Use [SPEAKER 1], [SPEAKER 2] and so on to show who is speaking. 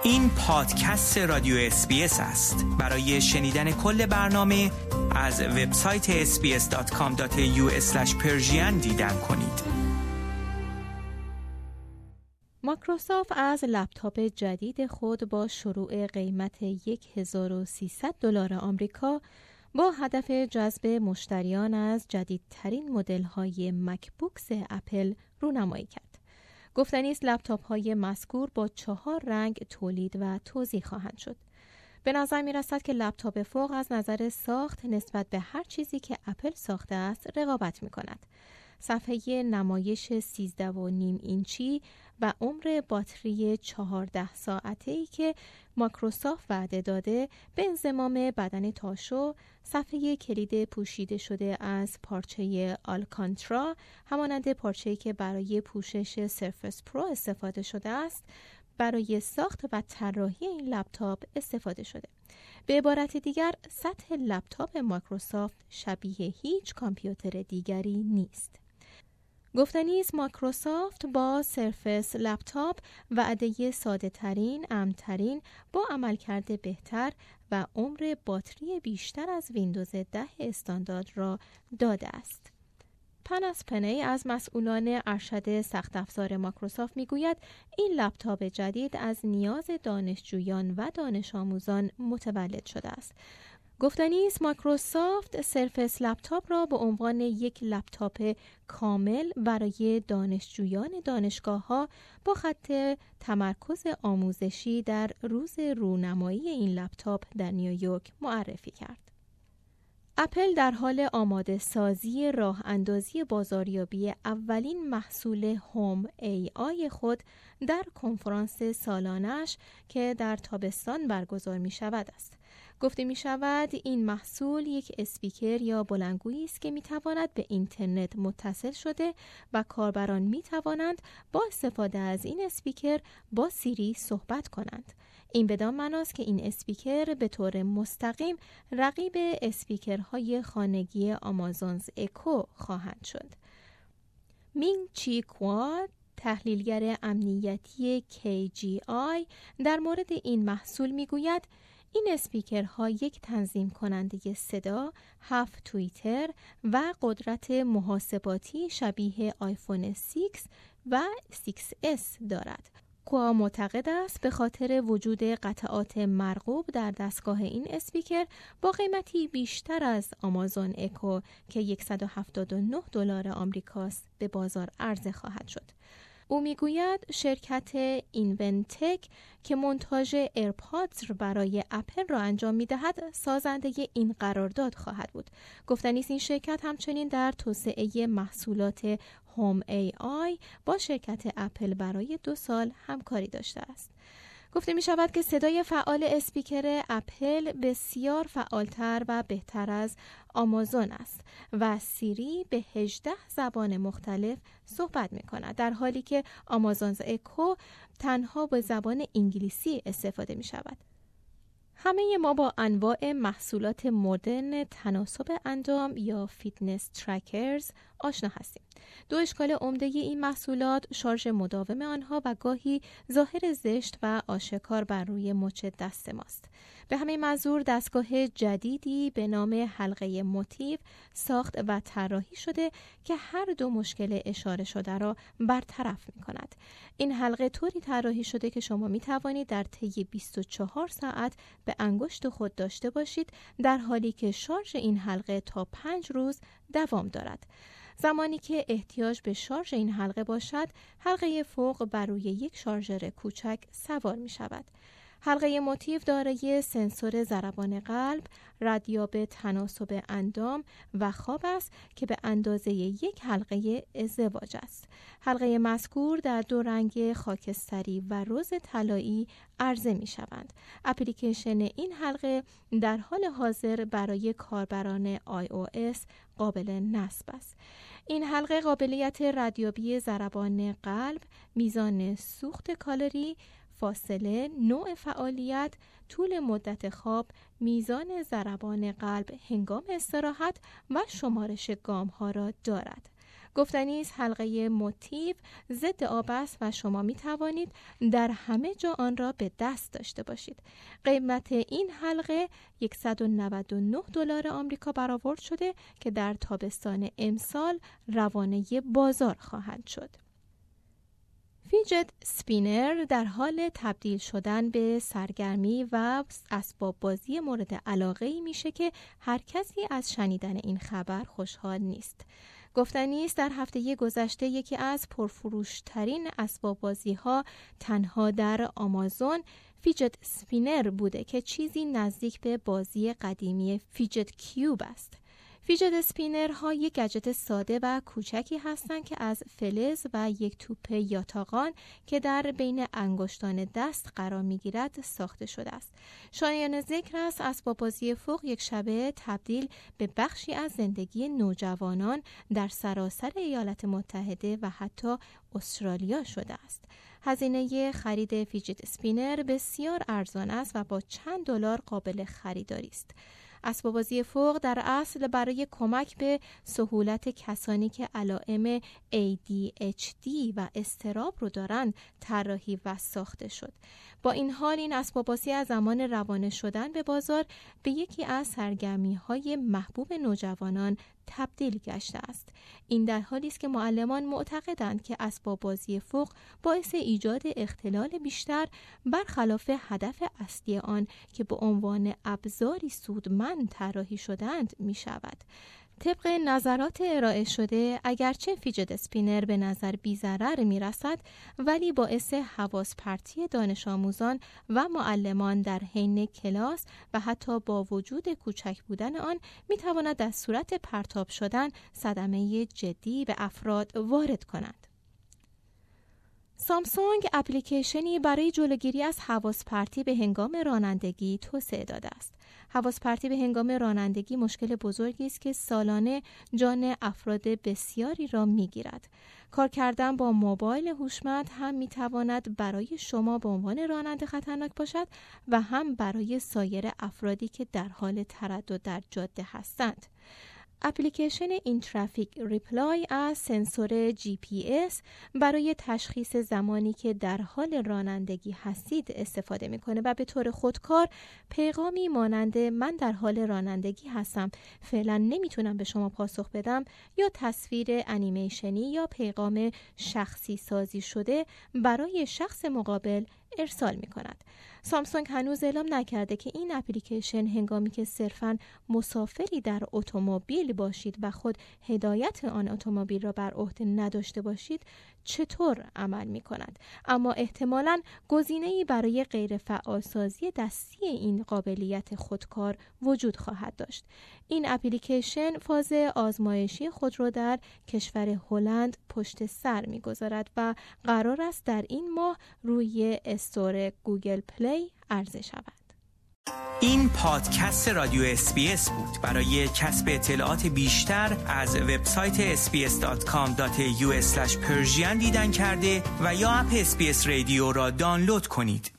[SPEAKER 1] این پادکست رادیو SBS است. برای شنیدن کل برنامه از وبسایت sbs.com.au/persian دیدن کنید.
[SPEAKER 2] مایکروسافت از لپتاپ جدید خود با شروع قیمت $1,300 آمریکا با هدف جذب مشتریان از جدیدترین مدل‌های مکبوکس اپل رونمایی کرد. گفتنی است لپتاپ‌های مذکور با 4 رنگ تولید و توزیع خواهند شد. به نظر می‌رسد که لپتاپ فوق از نظر ساخت نسبت به هر چیزی که اپل ساخته است رقابت می‌کند. صفحه نمایش 13.5 اینچی و عمر باتری 14 ساعته‌ای که مایکروسافت وعده داده به انضمام بدن تاشو، صفحه کلید پوشیده شده از پارچه آلکانترا همانند پارچه‌ای که برای پوشش سرفس پرو استفاده شده است، برای ساخت و طراحی این لپتاپ استفاده شده. به عبارت دیگر، سطح لپتاپ مایکروسافت شبیه هیچ کامپیوتر دیگری نیست. گفتنی است مایکروسافت با سرفس لپتاپ وعده ساده ترین، امن‌ترین، با عملکرد بهتر و عمر باتری بیشتر از ویندوز 10 استاندارد را داده است. پنس پنی از مسئولان ارشد سخت افزار مایکروسافت میگوید این لپتاپ جدید از نیاز دانشجویان و دانش آموزان متولد شده است. گفتنی است مایکروسافت سرفس لپتاپ را به عنوان یک لپتاپ کامل برای دانشجویان دانشگاه‌ها با خط تمرکز آموزشی در روز رونمایی این لپتاپ در نیویورک معرفی کرد. اپل در حال آماده سازی راه اندازی بازاریابی اولین محصول هوم ای آی خود در کنفرانس سالانش که در تابستان برگزار می شود است. گفته می شود این محصول یک اسپیکر یا بلندگویی است که می تواند به اینترنت متصل شده و کاربران می توانند با استفاده از این اسپیکر با سیری صحبت کنند. این بدان معناست که این اسپیکر به طور مستقیم رقیب اسپیکرهای خانگی آمازونز اکو خواهند شد. مینگ چی کوا، تحلیلگر امنیتی KGI، در مورد این محصول میگوید این اسپیکرها یک تنظیم کننده صدا، 7 توییتر و قدرت محاسباتی شبیه آیفون 6 و 6S دارد. کوا معتقد است به خاطر وجود قطعات مرغوب در دستگاه این اسپیکر با قیمتی بیشتر از آمازون اکو که $179 آمریکاست به بازار عرضه خواهد شد. او میگوید شرکت اینونتک که مونتاژ ایرپادز برای اپل را انجام میدهد سازنده این قرارداد خواهد بود. گفتنی است این شرکت همچنین در توسعه محصولات هوم ای آی با شرکت اپل برای 2 سال همکاری داشته است. گفته می شود که صدای فعال اسپیکر اپل بسیار فعالتر و بهتر از آمازون است و سیری به 18 زبان مختلف صحبت می کند، در حالی که آمازون اکو تنها به زبان انگلیسی استفاده می شود. همه ما با انواع محصولات مدرن تناسب اندام یا فیتنس ترکرز آشنا هستیم. 2 اشکال عمده این محصولات شارژ مداوم آنها و گاهی ظاهر زشت و آشکار بر روی مچ دست ماست. به همین منظور دستگاه جدیدی به نام حلقه موتیو ساخت و طراحی شده که هر 2 مشکل اشاره شده را برطرف می کند. این حلقه طوری طراحی شده که شما می توانید در طی 24 ساعت به انگشت خود داشته باشید، در حالی که شارژ این حلقه تا 5 روز دوام دارد. زمانی که احتیاج به شارژ این حلقه باشد، حلقه فوق بر روی یک شارژر کوچک سوار می شود. حلقه موتیو دارای سنسور ضربان قلب، ردیاب تناسب اندام و خواب است که به اندازه یک حلقه ازدواج است. حلقه مذکور در 2 رنگ خاکستری و رز طلایی عرضه می شوند. اپلیکیشن این حلقه در حال حاضر برای کاربران iOS قابل نصب است. این حلقه قابلیت ردیابی ضربان قلب، میزان سوخت کالری، فاصله، نوع فعالیت، طول مدت خواب، میزان ضربان قلب هنگام استراحت و شمارش گام ها را دارد. گفتنی است حلقه موتیو ضد آب است و شما می توانید در همه جا آن را به دست داشته باشید. قیمت این حلقه $199 آمریکا برآورد شده که در تابستان امسال روانه بازار خواهند شد. فیجت سپینر در حال تبدیل شدن به سرگرمی و اسباب بازی مورد علاقه‌ای میشه که هر کسی از شنیدن این خبر خوشحال نیست. گفتنی است در هفته گذشته یکی از پرفروشترین اسباب بازی‌ها تنها در آمازون فیجت سپینر بوده که چیزی نزدیک به بازی قدیمی فیجت کیوب است. فیجت اسپینرها یک گجت ساده و کوچکی هستند که از فلز و یک توپ یاتاقان که در بین انگشتان دست قرار می‌گیرد ساخته شده است. شایان ذکر است اسباب بازی فوق یک شبه تبدیل به بخشی از زندگی نوجوانان در سراسر ایالات متحده و حتی استرالیا شده است. هزینه خرید فیجت اسپینر بسیار ارزان است و با چند دلار قابل خریداری است. اسباب بازی فوق در اصل برای کمک به سهولت کسانی که علائم ADHD و اضطراب رو دارند طراحی و ساخته شد. با این حال این اسباب بازی از زمان روانه شدن به بازار به یکی از سرگرمی‌های محبوب نوجوانان تبدیل گشته است. این در حالی است که معلمان معتقدند که اسباب بازی فوق باعث ایجاد اختلال بیشتر برخلاف هدف اصلی آن که به عنوان ابزاری سودمند طراحی شدند می شود. طبق نظرات ارائه شده اگرچه فیجت اسپینر به نظر بی‌ضرر می‌رسد ولی باعث حواس پرتی دانش آموزان و معلمان در حین کلاس و حتی با وجود کوچک بودن آن می‌تواند در صورت پرتاب شدن صدمه جدی به افراد وارد کند. سامسونگ اپلیکیشنی برای جلوگیری از حواس پرتی به هنگام رانندگی توسعه داده است. حواس پرتی به هنگام رانندگی مشکل بزرگی است که سالانه جان افراد بسیاری را می‌گیرد. کار کردن با موبایل هوشمند هم می‌تواند برای شما به عنوان راننده خطرناک باشد و هم برای سایر افرادی که در حال تردد در جاده هستند. اپلیکیشن این ترافیک ریپلای از سنسور GPS برای تشخیص زمانی که در حال رانندگی هستید استفاده میکنه و به طور خودکار پیغامی مانند من در حال رانندگی هستم فعلا نمیتونم به شما پاسخ بدم یا تصویر انیمیشنی یا پیغام شخصی سازی شده برای شخص مقابل ارسال می کند. سامسونگ هنوز اعلام نکرده که این اپلیکیشن هنگامی که صرفاً مسافری در اتومبیل باشید و خود هدایت آن اتومبیل را بر عهده نداشته باشید چطور عمل می کند. اما احتمالاً گزینه‌ای برای غیر فعالسازی دستی این قابلیت خودکار وجود خواهد داشت. این اپلیکیشن فاز آزمایشی خود را در کشور هلند پشت سر می گذارد و قرار است در این ماه روی استور گوگل پلی عرضه شود.
[SPEAKER 1] این پادکست رادیو SBS بود. برای کسب اطلاعات بیشتر از وبسایت sbs.com.au/persian دیدن کرده و یا اپ SBS رادیو را دانلود کنید.